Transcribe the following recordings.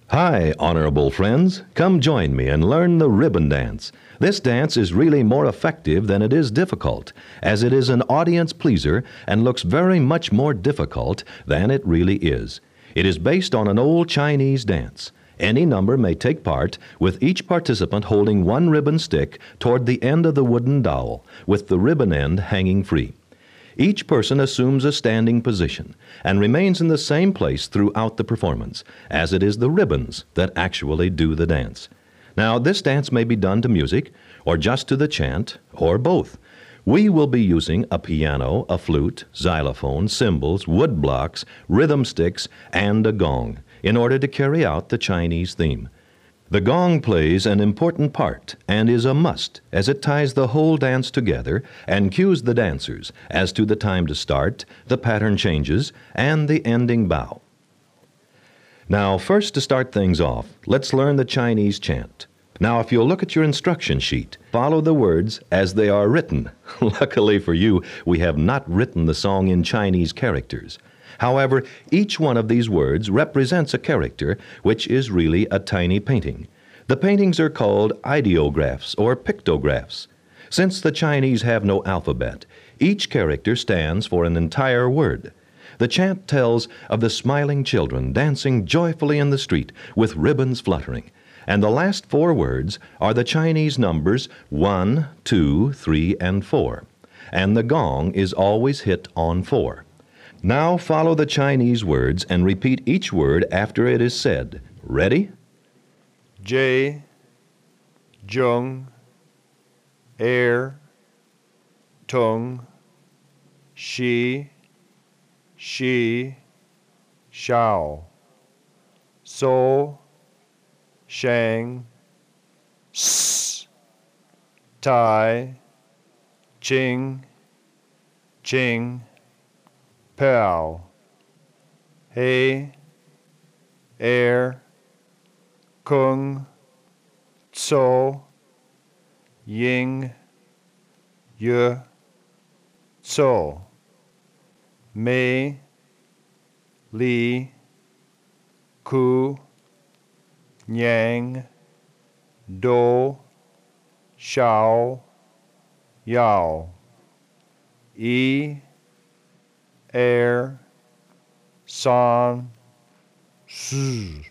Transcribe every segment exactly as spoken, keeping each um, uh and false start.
Hi, honorable friends. Come join me and learn the ribbon dance. This dance is really more effective than it is difficult, as it is an audience pleaser and looks very much more difficult than it really is. It is based on an old Chinese dance. Any number may take part, with each participant holding one ribbon stick toward the end of the wooden dowel, with the ribbon end hanging free. Each person assumes a standing position and remains in the same place throughout the performance, as it is the ribbons that actually do the dance. Now, this dance may be done to music, or just to the chant, or both. We will be using a piano, a flute, xylophone, cymbals, wood blocks, rhythm sticks, and a gong in order to carry out the Chinese theme. The gong plays an important part and is a must, as it ties the whole dance together and cues the dancers as to the time to start, the pattern changes, and the ending bow. Now, first to start things off, let's learn the Chinese chant. Now, if you'll look at your instruction sheet, follow the words as they are written. Luckily for you, we have not written the song in Chinese characters. However, each one of these words represents a character, which is really a tiny painting. The paintings are called ideographs or pictographs. Since the Chinese have no alphabet, each character stands for an entire word. The chant tells of the smiling children dancing joyfully in the street with ribbons fluttering, and the last four words are the Chinese numbers one, two, three, and four, and the gong is always hit on four. Now follow the Chinese words and repeat each word after it is said. Ready? J, Jung, Air, Tung, Shi, Shi, Xiao, So, Shang, S, Tai, Ching, Ching, Pao, He, Air, Kung, Tso, Ying, Ye, Tso, Mei, Li, Ku, Nyang, Do, Shao, Yao, Yi, Air, San, Si.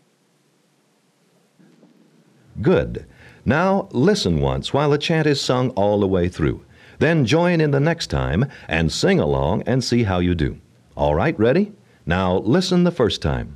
Good. Now listen once while the chant is sung all the way through. Then join in the next time and sing along and see how you do. All right, ready? Now listen the first time.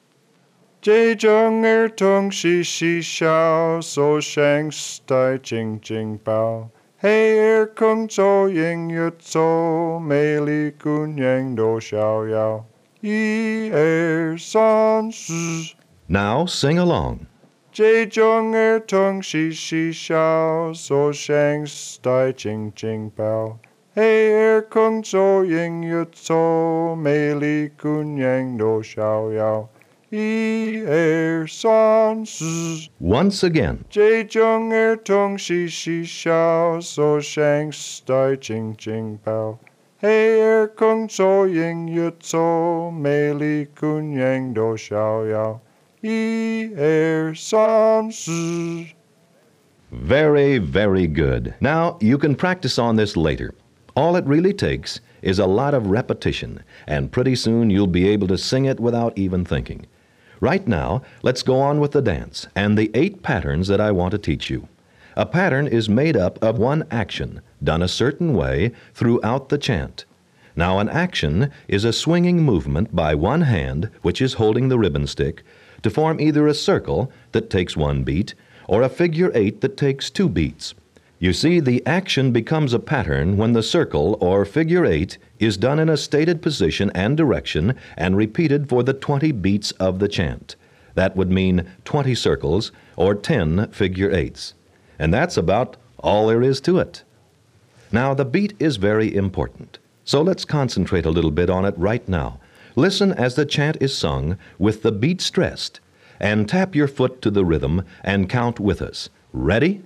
J Zheng Er Tung Shi Shi Xiao So Shang Stai Jing Jing Bao Hei Er Kung Zhou Ying Yu Zhou Mei Li Kun Yang Do Xiao Yao Yi Er San Si. Now sing along. J Zheng Er Tung Shi Shi Xiao So Shang Stai Jing Jing Bao Hei Er Kung Zhou Ying Yu Zhou Mei Li Kun Yang Do Xiao Yao Yi Er San Si. Once again. J Zheng Er Tung Shi Shi Xiao So Shang Stai Jing Jing Bao Hei Er Kung Zhou Ying Yu Zhou Mei Li Kun Yang Do Xiao Yao Yi Er San Si. Very, very good. Now, you can practice on this later. All it really takes is a lot of repetition, and pretty soon you'll be able to sing it without even thinking. Right now, let's go on with the dance and the eight patterns that I want to teach you. A pattern is made up of one action, done a certain way throughout the chant. Now, an action is a swinging movement by one hand, which is holding the ribbon stick, to form either a circle that takes one beat or a figure eight that takes two beats. You see, the action becomes a pattern when the circle or figure eight is done in a stated position and direction and repeated for the twenty beats of the chant. That would mean twenty circles or ten figure eights. And that's about all there is to it. Now, the beat is very important, so let's concentrate a little bit on it right now. Listen as the chant is sung with the beat stressed, and tap your foot to the rhythm and count with us. Ready?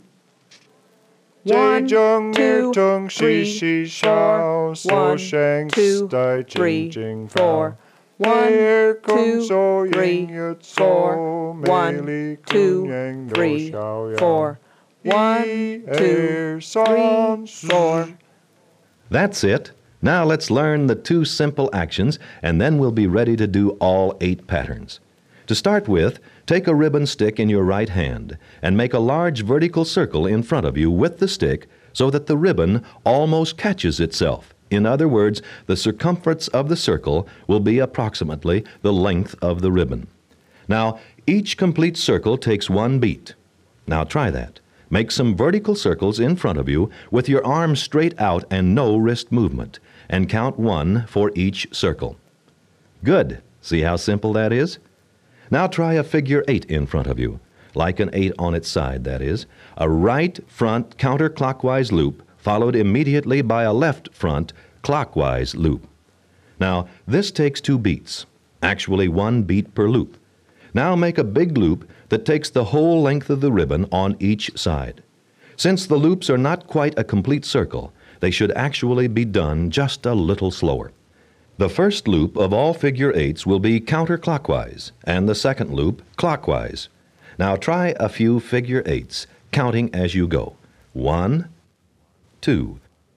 One, Zheng Er two, Tung Shi three, Shi four. Xiao So One, Shang two, Stai three, Jing Jing Bao four. Here comes two, so three, ying yut four. so One, mei li kung two, yang do three, xiao yang. four. One, Yi two, er san three, four. That's it. Now let's learn the two simple actions, and then we'll be ready to do all eight patterns. To start with, take a ribbon stick in your right hand and make a large vertical circle in front of you with the stick so that the ribbon almost catches itself. In other words, the circumference of the circle will be approximately the length of the ribbon. Now, each complete circle takes one beat. Now try that. Make some vertical circles in front of you with your arms straight out and no wrist movement, and count one for each circle. Good. See how simple that is? Now try a figure eight in front of you, like an eight on its side, that is, a right front counterclockwise loop followed immediately by a left front clockwise loop. Now, this takes two beats, actually one beat per loop. Now make a big loop that takes the whole length of the ribbon on each side. Since the loops are not quite a complete circle, they should actually be done just a little slower. The first loop of all figure eights will be counterclockwise, and the second loop clockwise. Now try a few figure eights, counting as you go. One, two,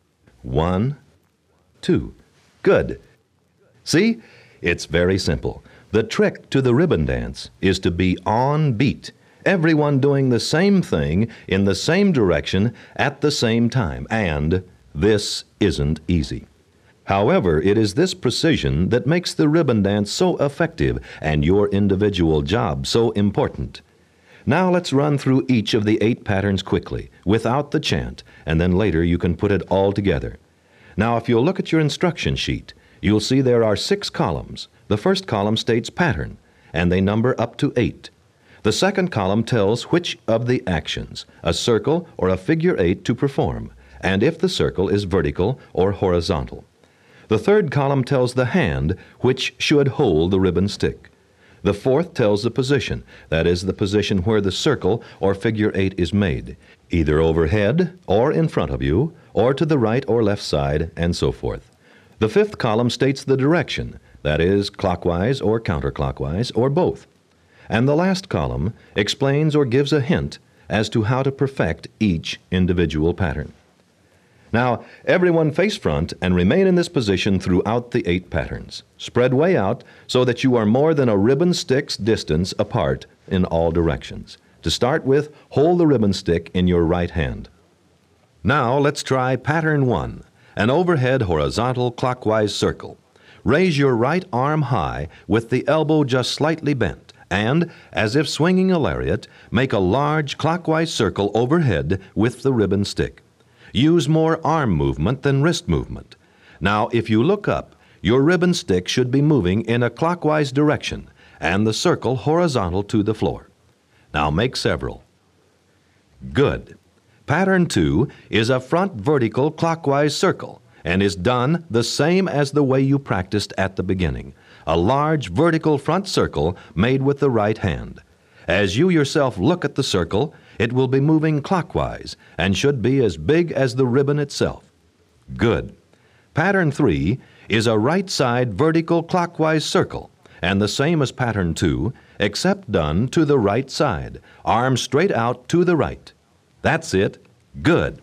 one, two. Good. See? It's very simple. The trick to the ribbon dance is to be on beat, everyone doing the same thing in the same direction at the same time, and this isn't easy. However, it is this precision that makes the ribbon dance so effective and your individual job so important. Now let's run through each of the eight patterns quickly, without the chant, and then later you can put it all together. Now, if you'll look at your instruction sheet, you'll see there are six columns. The first column states pattern, and they number up to eight. The second column tells which of the actions, a circle or a figure eight, to perform, and if the circle is vertical or horizontal. The third column tells the hand which should hold the ribbon stick. The fourth tells the position, that is, the position where the circle or figure eight is made, either overhead or in front of you, or to the right or left side, and so forth. The fifth column states the direction, that is, clockwise or counterclockwise, or both. And the last column explains or gives a hint as to how to perfect each individual pattern. Now, everyone face front and remain in this position throughout the eight patterns. Spread way out so that you are more than a ribbon stick's distance apart in all directions. To start with, hold the ribbon stick in your right hand. Now, let's try pattern one, an overhead horizontal clockwise circle. Raise your right arm high with the elbow just slightly bent, and, as if swinging a lariat, make a large clockwise circle overhead with the ribbon stick. Use more arm movement than wrist movement. Now, if you look up, your ribbon stick should be moving in a clockwise direction and the circle horizontal to the floor. Now make several. Good. Pattern two is a front vertical clockwise circle and is done the same as the way you practiced at the beginning. A large vertical front circle made with the right hand. As you yourself look at the circle, it will be moving clockwise and should be as big as the ribbon itself. Good. Pattern three is a right side vertical clockwise circle and the same as pattern two, except done to the right side, arms straight out to the right. That's it. Good.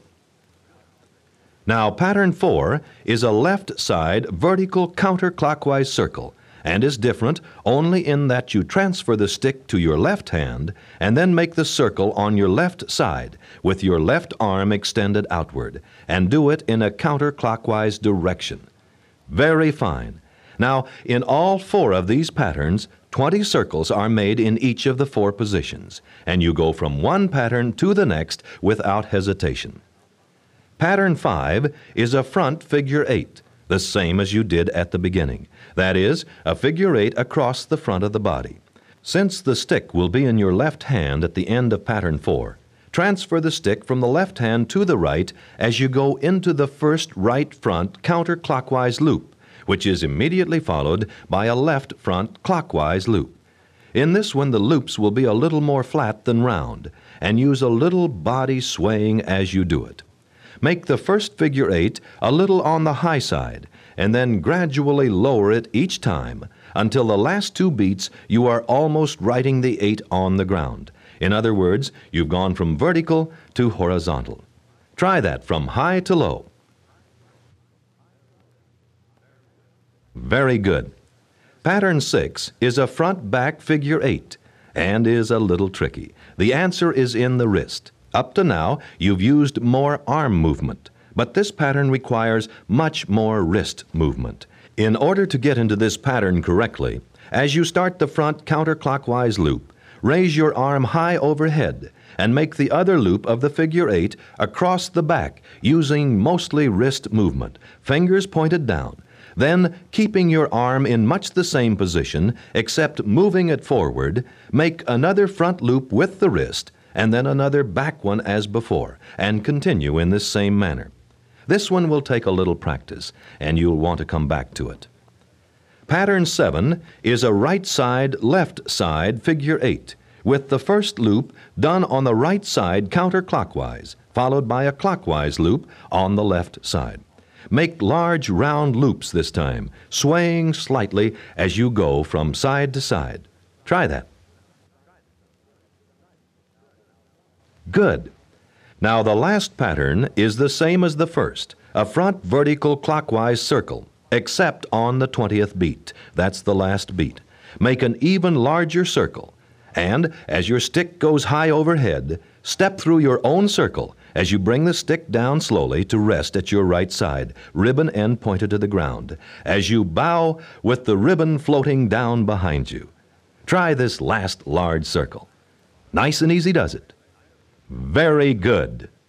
Now, pattern four is a left side vertical counterclockwise circle and is different only in that you transfer the stick to your left hand and then make the circle on your left side with your left arm extended outward and do it in a counterclockwise direction. Very fine. Now, in all four of these patterns, twenty circles are made in each of the four positions, and you go from one pattern to the next without hesitation. Pattern five is a front figure eight, the same as you did at the beginning. That is, a figure eight across the front of the body. Since the stick will be in your left hand at the end of pattern four, transfer the stick from the left hand to the right as you go into the first right front counterclockwise loop, which is immediately followed by a left front clockwise loop. In this one, the loops will be a little more flat than round, and use a little body swaying as you do it. Make the first figure eight a little on the high side, and then gradually lower it each time Until the last two beats, you are almost writing the eight on the ground. In other words, you've gone from vertical to horizontal. Try that from high to low. Very good. Pattern six is a front-back figure eight and is a little tricky. The answer is in the wrist. Up to now, you've used more arm movement, but this pattern requires much more wrist movement. In order to get into this pattern correctly, as you start the front counterclockwise loop, raise your arm high overhead and make the other loop of the figure eight across the back using mostly wrist movement, fingers pointed down. Then, keeping your arm in much the same position, except moving it forward, make another front loop with the wrist, and then another back one as before, and continue in this same manner. This one will take a little practice, and you'll want to come back to it. Pattern seven is a right side, left side figure eight, with the first loop done on the right side counterclockwise, followed by a clockwise loop on the left side. Make large round loops this time, swaying slightly as you go from side to side. Try that. Good. Now the last pattern is the same as the first, a front vertical clockwise circle, except on the twentieth beat. That's the last beat. Make an even larger circle, and as your stick goes high overhead, step through your own circle as you bring the stick down slowly to rest at your right side, ribbon end pointed to the ground, as you bow with the ribbon floating down behind you. Try this last large circle. Nice and easy, does it? Very good.